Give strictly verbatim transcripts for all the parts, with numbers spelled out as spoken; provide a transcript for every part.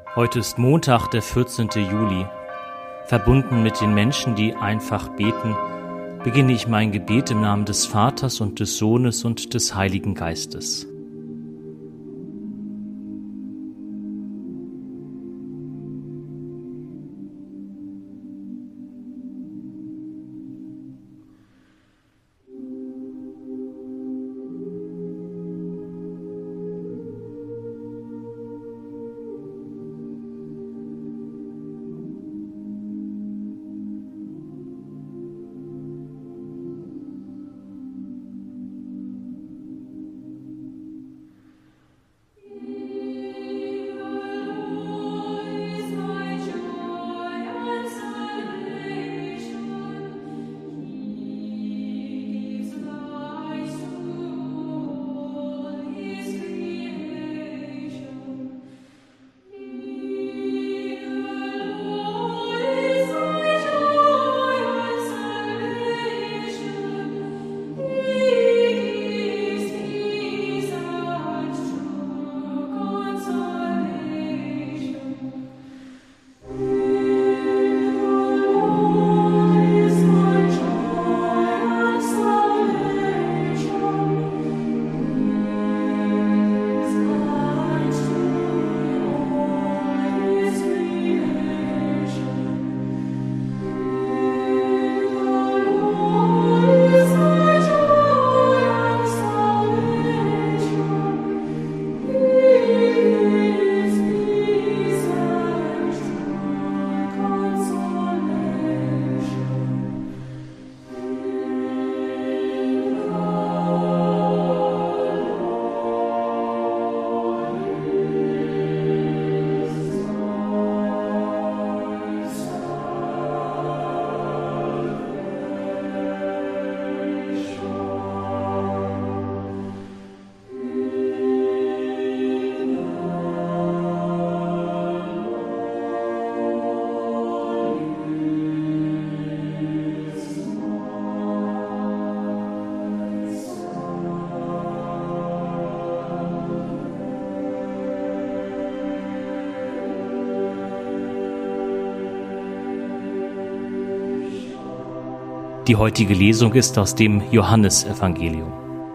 Heute ist Montag, der vierzehnte Juli. Verbunden mit den Menschen, die einfach beten, beginne ich mein Gebet im Namen des Vaters und des Sohnes und des Heiligen Geistes. Die heutige Lesung ist aus dem Johannesevangelium.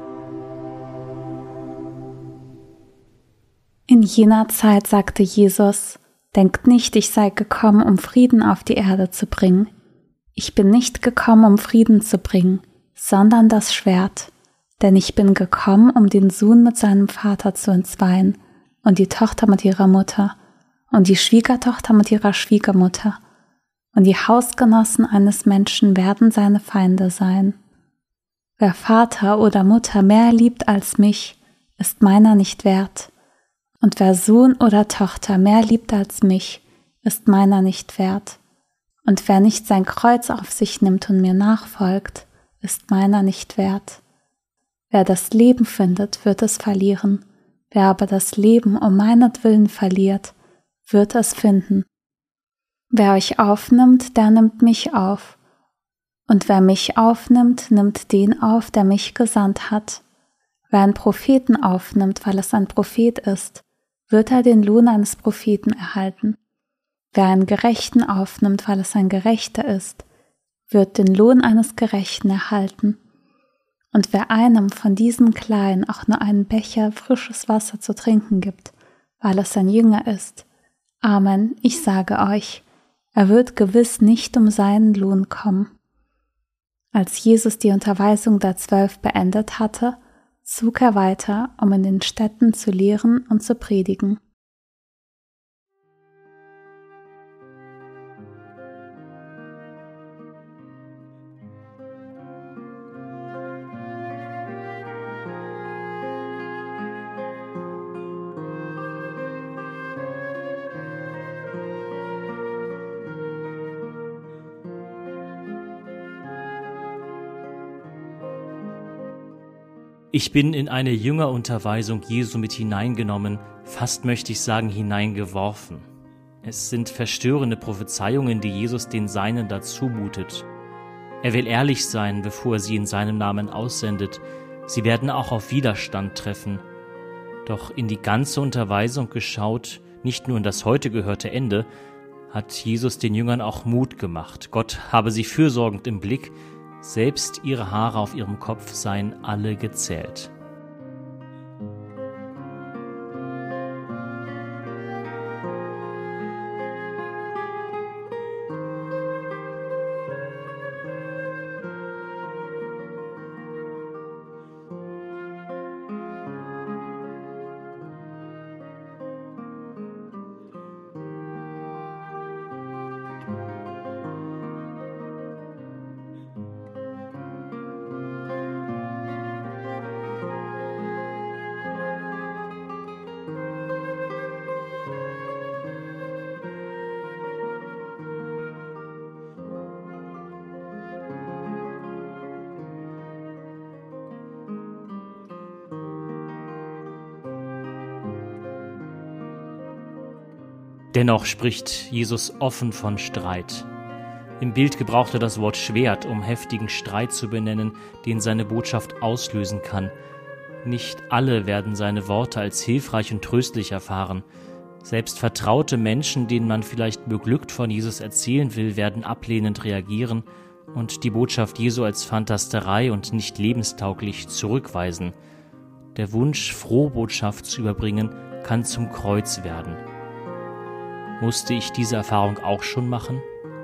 In jener Zeit sagte Jesus: Denkt nicht, ich sei gekommen, um Frieden auf die Erde zu bringen. Ich bin nicht gekommen, um Frieden zu bringen, sondern das Schwert. Denn ich bin gekommen, um den Sohn mit seinem Vater zu entzweien und die Tochter mit ihrer Mutter und die Schwiegertochter mit ihrer Schwiegermutter. Und die Hausgenossen eines Menschen werden seine Feinde sein. Wer Vater oder Mutter mehr liebt als mich, ist meiner nicht wert. Und wer Sohn oder Tochter mehr liebt als mich, ist meiner nicht wert. Und wer nicht sein Kreuz auf sich nimmt und mir nachfolgt, ist meiner nicht wert. Wer das Leben findet, wird es verlieren. Wer aber das Leben um meinetwillen verliert, wird es finden. Wer euch aufnimmt, der nimmt mich auf. Und wer mich aufnimmt, nimmt den auf, der mich gesandt hat. Wer einen Propheten aufnimmt, weil es ein Prophet ist, wird er den Lohn eines Propheten erhalten. Wer einen Gerechten aufnimmt, weil es ein Gerechter ist, wird den Lohn eines Gerechten erhalten. Und wer einem von diesen Kleinen auch nur einen Becher frisches Wasser zu trinken gibt, weil es ein Jünger ist, Amen, ich sage euch, er wird gewiss nicht um seinen Lohn kommen. Als Jesus die Unterweisung der Zwölf beendet hatte, zog er weiter, um in den Städten zu lehren und zu predigen. Ich bin in eine Jüngerunterweisung Jesu mit hineingenommen, fast möchte ich sagen hineingeworfen. Es sind verstörende Prophezeiungen, die Jesus den Seinen dazu mutet. Er will ehrlich sein, bevor er sie in seinem Namen aussendet. Sie werden auch auf Widerstand treffen. Doch in die ganze Unterweisung geschaut, nicht nur in das heute gehörte Ende, hat Jesus den Jüngern auch Mut gemacht. Gott habe sie fürsorgend im Blick, selbst ihre Haare auf ihrem Kopf seien alle gezählt. Dennoch spricht Jesus offen von Streit. Im Bild gebraucht er das Wort Schwert, um heftigen Streit zu benennen, den seine Botschaft auslösen kann. Nicht alle werden seine Worte als hilfreich und tröstlich erfahren. Selbst vertraute Menschen, denen man vielleicht beglückt von Jesus erzählen will, werden ablehnend reagieren und die Botschaft Jesu als Phantasterei und nicht lebenstauglich zurückweisen. Der Wunsch, Frohbotschaft zu überbringen, kann zum Kreuz werden. Musste ich diese Erfahrung auch schon machen?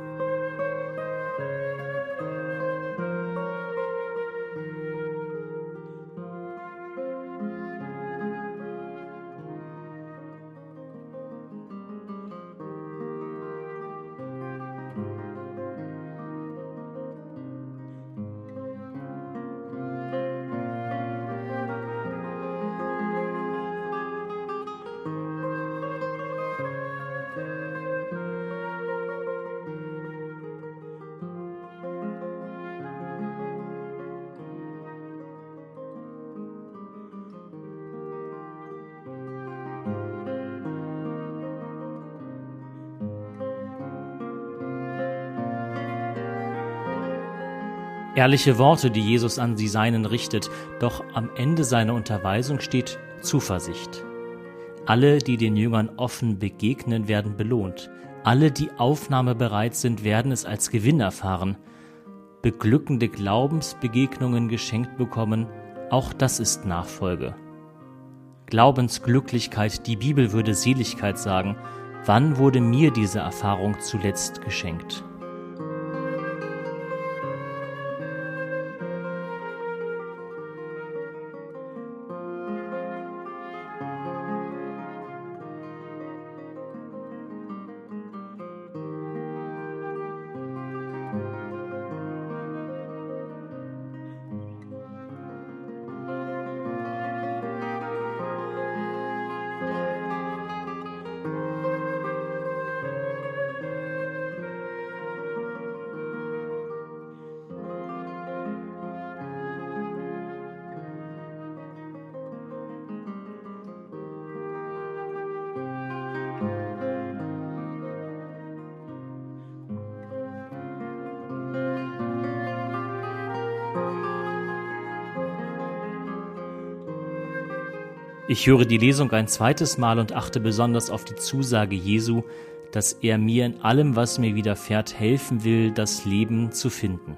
Ehrliche Worte, die Jesus an die Seinen richtet, doch am Ende seiner Unterweisung steht Zuversicht. Alle, die den Jüngern offen begegnen, werden belohnt. Alle, die aufnahmebereit sind, werden es als Gewinn erfahren. Beglückende Glaubensbegegnungen geschenkt bekommen, auch das ist Nachfolge. Glaubensglücklichkeit, die Bibel würde Seligkeit sagen. Wann wurde mir diese Erfahrung zuletzt geschenkt? Ich höre die Lesung ein zweites Mal und achte besonders auf die Zusage Jesu, dass er mir in allem, was mir widerfährt, helfen will, das Leben zu finden.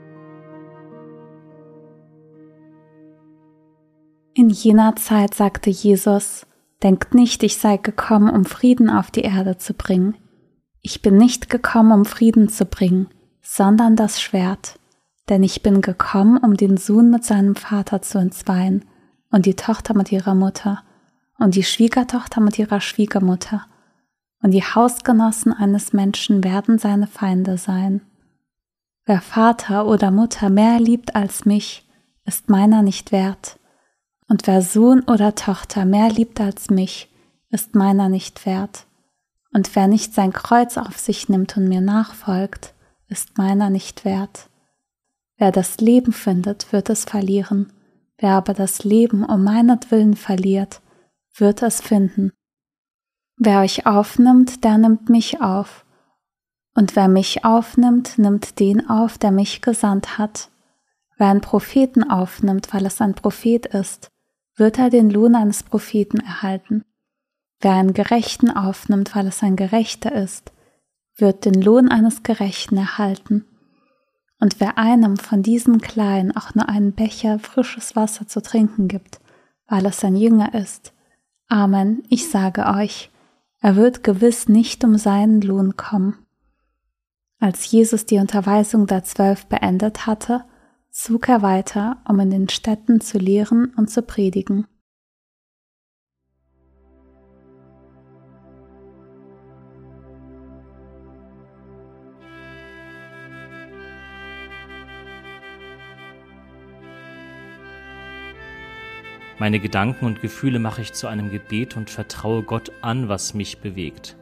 In jener Zeit sagte Jesus: Denkt nicht, ich sei gekommen, um Frieden auf die Erde zu bringen. Ich bin nicht gekommen, um Frieden zu bringen, sondern das Schwert. Denn ich bin gekommen, um den Sohn mit seinem Vater zu entzweien und die Tochter mit ihrer Mutter und die Schwiegertochter mit ihrer Schwiegermutter. Und die Hausgenossen eines Menschen werden seine Feinde sein. Wer Vater oder Mutter mehr liebt als mich, ist meiner nicht wert. Und wer Sohn oder Tochter mehr liebt als mich, ist meiner nicht wert. Und wer nicht sein Kreuz auf sich nimmt und mir nachfolgt, ist meiner nicht wert. Wer das Leben findet, wird es verlieren. Wer aber das Leben um meinetwillen verliert, wird es finden. Wer euch aufnimmt, der nimmt mich auf. Und wer mich aufnimmt, nimmt den auf, der mich gesandt hat. Wer einen Propheten aufnimmt, weil es ein Prophet ist, wird er den Lohn eines Propheten erhalten. Wer einen Gerechten aufnimmt, weil es ein Gerechter ist, wird den Lohn eines Gerechten erhalten. Und wer einem von diesen Kleinen auch nur einen Becher frisches Wasser zu trinken gibt, weil es ein Jünger ist, Amen, ich sage euch, er wird gewiss nicht um seinen Lohn kommen. Als Jesus die Unterweisung der Zwölf beendet hatte, zog er weiter, um in den Städten zu lehren und zu predigen. Meine Gedanken und Gefühle mache ich zu einem Gebet und vertraue Gott an, was mich bewegt.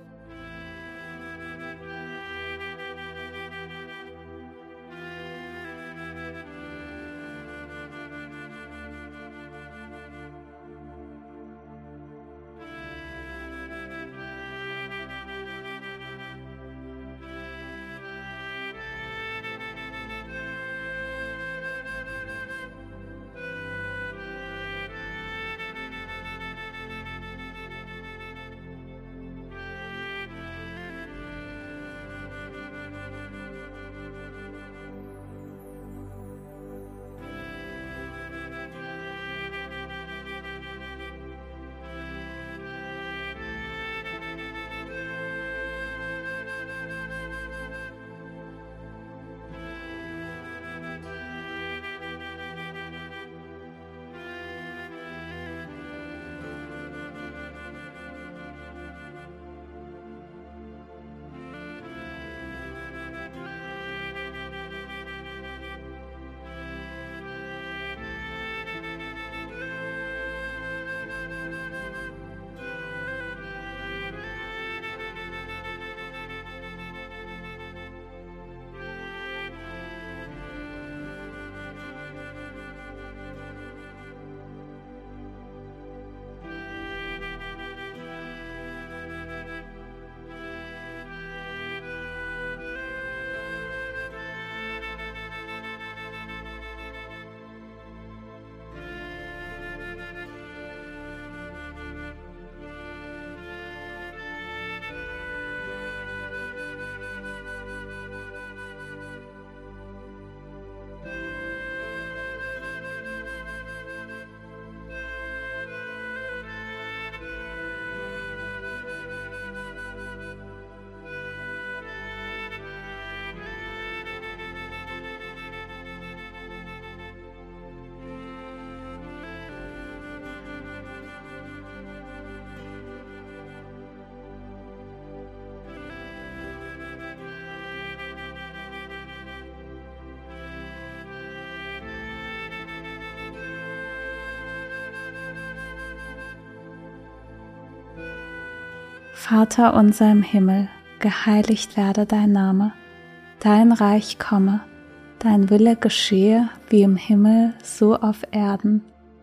Vater unser im Himmel, geheiligt werde dein Name, dein Reich komme, dein Wille geschehe wie im Himmel, so auf Erden.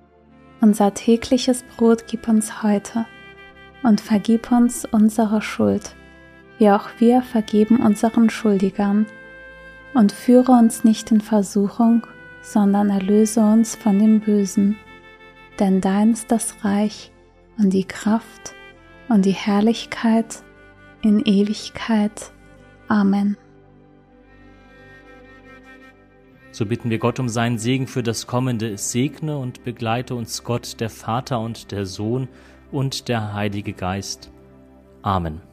Unser tägliches Brot gib uns heute und vergib uns unsere Schuld, wie auch wir vergeben unseren Schuldigern. Und führe uns nicht in Versuchung, sondern erlöse uns von dem Bösen. Denn dein ist das Reich und die Kraft und die Herrlichkeit in Ewigkeit. Amen. So bitten wir Gott um seinen Segen für das Kommende. Es segne und begleite uns Gott, der Vater und der Sohn und der Heilige Geist. Amen.